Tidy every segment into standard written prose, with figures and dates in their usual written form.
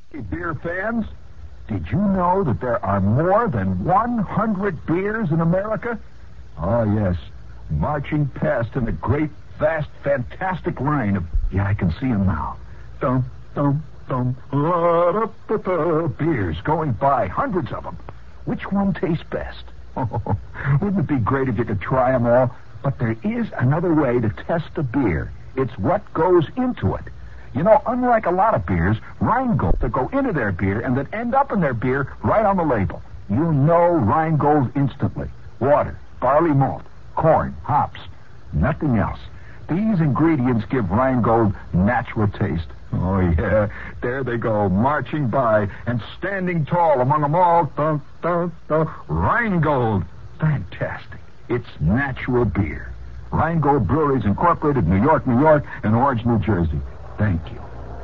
Hey, beer fans, did you know that there are more than 100 beers in America? Oh, yes. Marching past in a great, vast, fantastic line of... Yeah, I can see them now. Dum, dum, dum, la-da-da-da, beers going by, hundreds of them. Which one tastes best? Oh, wouldn't it be great if you could try them all? But there is another way to test a beer. It's what goes into it. You know, unlike a lot of beers, Rheingold that go into their beer and that end up in their beer right on the label. You know Rheingold instantly. Water, barley malt, corn, hops, nothing else. These ingredients give Rheingold natural taste. Oh, yeah, there they go, marching by and standing tall among them all. Dun, dun, dun. Rheingold. Fantastic. It's natural beer. Rheingold Breweries Incorporated, New York, New York, and Orange, New Jersey. Thank you.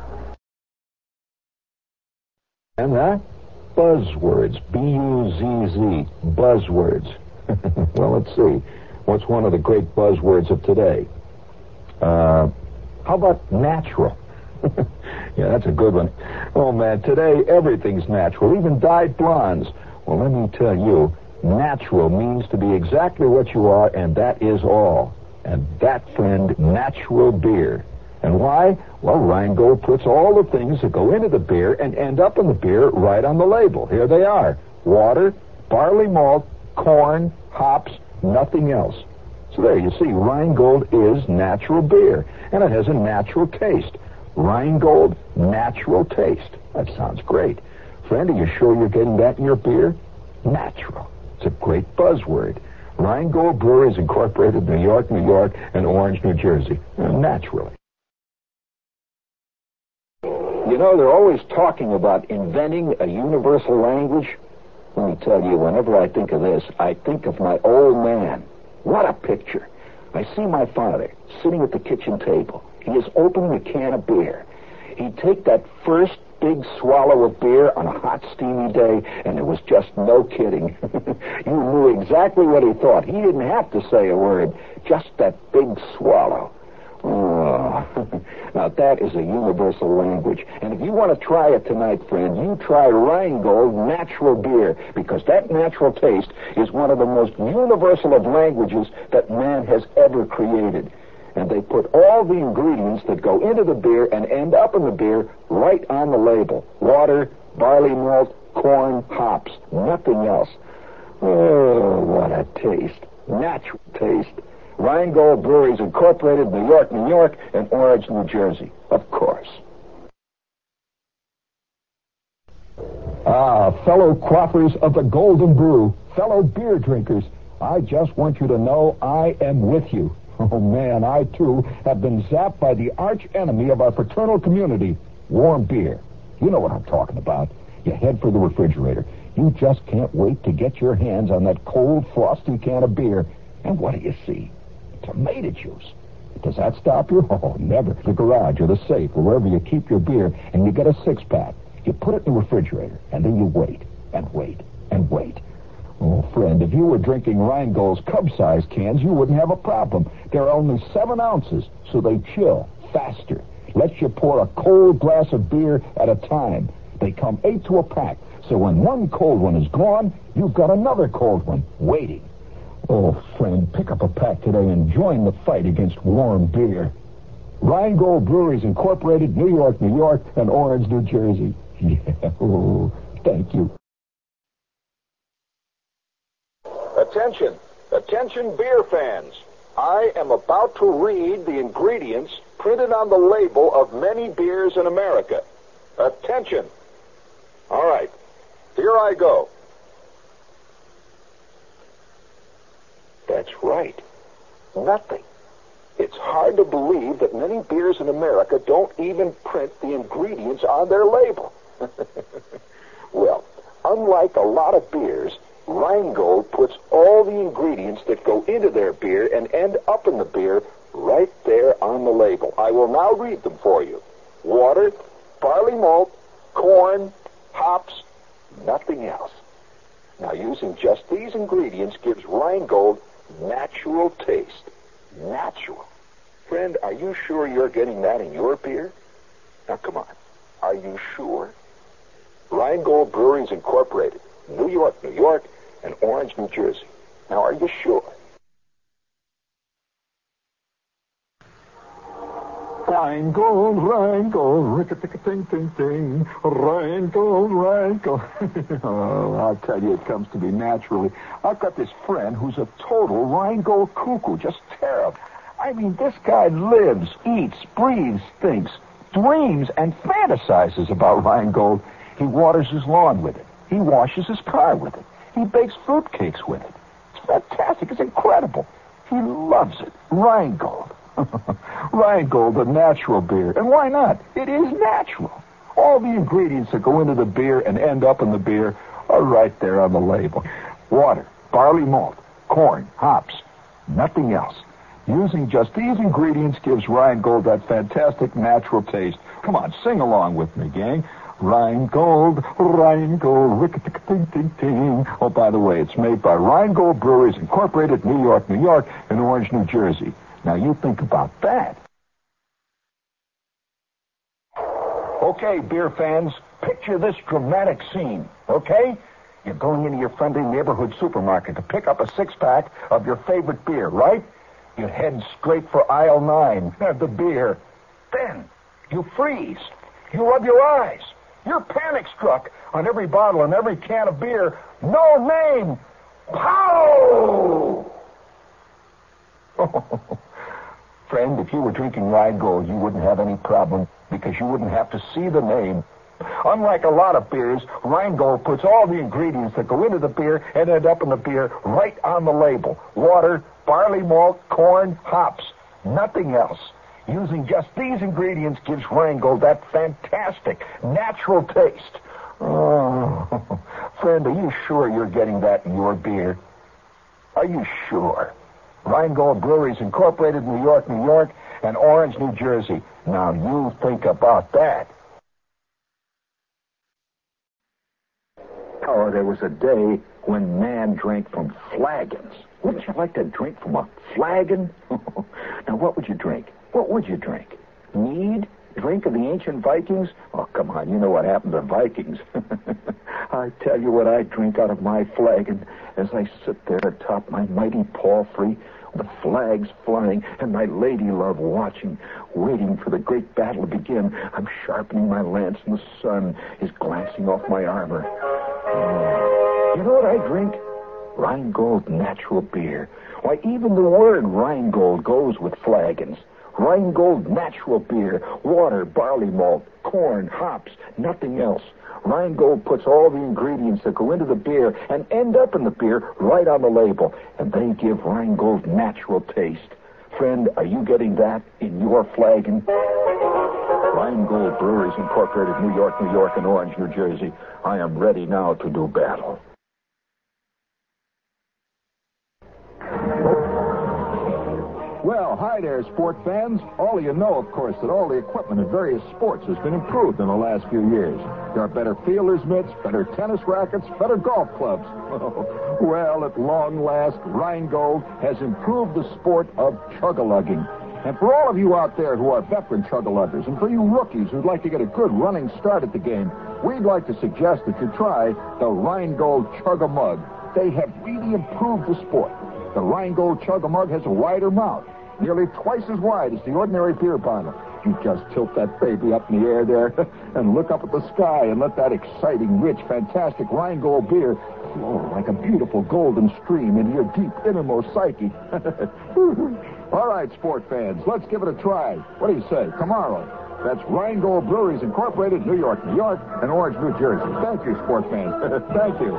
And that? Buzzwords. B-U-Z-Z. Buzzwords. Well, let's see. What's one of the great buzzwords of today? How about natural? Yeah, that's a good one. Oh, man, today everything's natural, even dyed blondes. Well, let me tell you, natural means to be exactly what you are, and that is all. And that, friend, natural beer. And why? Well, Rheingold puts all the things that go into the beer and end up in the beer right on the label. Here they are. Water, barley malt, corn, hops, nothing else. So there, you see, Rheingold is natural beer, and it has a natural taste. Rheingold, natural taste. That sounds great. Friend, are you sure you're getting that in your beer? Natural. It's a great buzzword. Rheingold Breweries Incorporated, New York, New York, and Orange, New Jersey. Naturally. You know, they're always talking about inventing a universal language. Let me tell you, whenever I think of this, I think of my old man. What a picture. I see my father sitting at the kitchen table. He is opening a can of beer. He'd take that first big swallow of beer on a hot, steamy day, and there was just no kidding. You knew exactly what he thought. He didn't have to say a word, just that big swallow. Oh, now that is a universal language. And if you want to try it tonight, friend, you try Rheingold natural beer, because that natural taste is one of the most universal of languages that man has ever created. And they put all the ingredients that go into the beer and end up in the beer right on the label. Water, barley malt, corn, hops, nothing else. Oh, what a taste. Natural taste. Rheingold Breweries Incorporated, New York, New York, and Orange, New Jersey. Of course. Fellow quaffers of the Golden Brew, fellow beer drinkers, I just want you to know I am with you. Oh, man, I, too, have been zapped by the arch enemy of our fraternal community, warm beer. You know what I'm talking about. You head for the refrigerator. You just can't wait to get your hands on that cold, frosty can of beer. And what do you see? Tomato juice. Does that stop you? Oh, never. The garage or the safe or wherever you keep your beer, and you get a six-pack. You put it in the refrigerator, and then you wait and wait and wait. Oh, friend, if you were drinking Rheingold's Cub-sized cans, you wouldn't have a problem. They're only 7 ounces, so they chill faster. Lets you pour a cold glass of beer at a time. They come 8 to a pack, so when one cold one is gone, you've got another cold one waiting. Oh, friend, pick up a pack today and join the fight against warm beer. Rheingold Breweries Incorporated, New York, New York, and Orange, New Jersey. Yeah, oh, thank you. Attention, attention beer fans. I am about to read the ingredients printed on the label of many beers in America. Attention. All right, here I go. That's right. Nothing. It's hard to believe that many beers in America don't even print the ingredients on their label. Well, unlike a lot of beers, Rheingold puts all the ingredients that go into their beer and end up in the beer right there on the label. I will now read them for you. Water, barley malt, corn, hops, nothing else. Now, using just these ingredients gives Rheingold natural taste. Natural. Friend, are you sure you're getting that in your beer? Now, come on. Are you sure? Rheingold Breweries Incorporated, New York, New York, and Orange, New Jersey. Now, are you sure? Rheingold, rick-a-tick-a-ting-ting-ting, Rheingold. Oh, I'll tell you, it comes to me naturally. I've got this friend who's a total Rheingold cuckoo, just terrible. I mean, this guy lives, eats, breathes, thinks, dreams, and fantasizes about Rheingold. He waters his lawn with it. He washes his car with it. He bakes fruitcakes with it. It's fantastic. It's incredible. He loves it. Rheingold. Rheingold, a natural beer. And why not? It is natural. All the ingredients that go into the beer and end up in the beer are right there on the label. Water, barley malt, corn, hops, nothing else. Using just these ingredients gives Rheingold that fantastic natural taste. Come on, sing along with me, gang. Rheingold, rick-a-tick-a-ting-ting-ting. Oh, by the way, it's made by Rheingold Breweries Incorporated, New York, New York, and Orange, New Jersey. Now, you think about that. Okay, beer fans, picture this dramatic scene, okay? You're going into your friendly neighborhood supermarket to pick up a six-pack of your favorite beer, right? You head straight for aisle 9, the beer. Then, you freeze. You rub your eyes. You're panic-struck. On every bottle and every can of beer, no name. Pow! Friend, if you were drinking Rheingold, you wouldn't have any problem because you wouldn't have to see the name. Unlike a lot of beers, Rheingold puts all the ingredients that go into the beer and end up in the beer right on the label. Water, barley malt, corn, hops. Nothing else. Using just these ingredients gives Rheingold that fantastic, natural taste. Oh, friend, are you sure you're getting that in your beer? Are you sure? Rheingold Breweries Incorporated, New York, New York, and Orange, New Jersey. Now you think about that. Oh, there was a day when man drank from flagons. Wouldn't you like to drink from a flagon? Now, what would you drink? What would you drink? Mead? Drink of the ancient Vikings? Oh, come on, you know what happened to Vikings. I tell you what I drink out of my flagon as I sit there atop my mighty palfrey, the flags flying, and my lady love watching, waiting for the great battle to begin. I'm sharpening my lance, and the sun is glancing off my armor. Oh, you know what I drink? Rheingold natural beer. Why, even the word Rheingold goes with flagons. Rheingold natural beer, water, barley malt, corn, hops, nothing else. Rheingold puts all the ingredients that go into the beer and end up in the beer right on the label, and they give Rheingold natural taste. Friend, are you getting that in your flagon? Rheingold Breweries Incorporated, New York, New York, and Orange, New Jersey. I am ready now to do battle. Well, hi there, sport fans. All of you know, of course, that all the equipment in various sports has been improved in the last few years. There are better fielders' mitts, better tennis rackets, better golf clubs. Well, at long last, Rheingold has improved the sport of chug-a-lugging. And for all of you out there who are veteran chug-a-luggers, and for you rookies who'd like to get a good running start at the game, we'd like to suggest that you try the Rheingold Chug-a-Mug. They have really improved the sport. The Rheingold Chug-a-Mug has a wider mouth, nearly twice as wide as the ordinary beer bottle. You just tilt that baby up in the air there and look up at the sky and let that exciting, rich, fantastic Rheingold beer flow like a beautiful golden stream into your deep innermost psyche. All right, sport fans, let's give it a try. What do you say? Tomorrow. That's Rheingold Breweries Incorporated, New York, New York, and Orange, New Jersey. Thank you, sport fans. Thank you.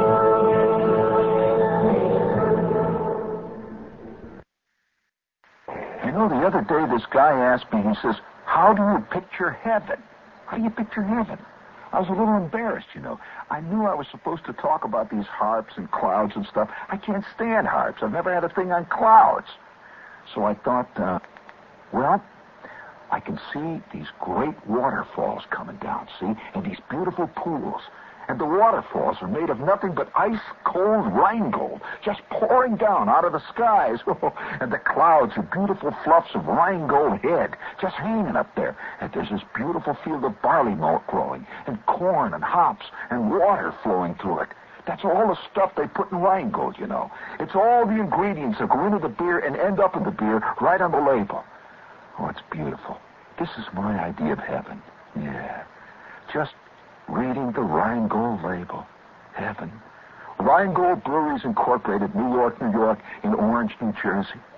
You know, the other day this guy asked me, he says, how do you picture heaven? How do you picture heaven? I was a little embarrassed, you know. I knew I was supposed to talk about these harps and clouds and stuff. I can't stand harps. I've never had a thing on clouds. So I thought, well, I can see these great waterfalls coming down, see? And these beautiful pools. And the waterfalls are made of nothing but ice-cold Rheingold, just pouring down out of the skies. And the clouds are beautiful fluffs of Rheingold head, just hanging up there. And there's this beautiful field of barley malt growing, and corn and hops, and water flowing through it. That's all the stuff they put in Rheingold, you know. It's all the ingredients that go into the beer and end up in the beer right on the label. Oh, it's beautiful. This is my idea of heaven. Yeah. Just reading the Rheingold label. Heaven. Rheingold Breweries Incorporated, New York, New York, in Orange, New Jersey.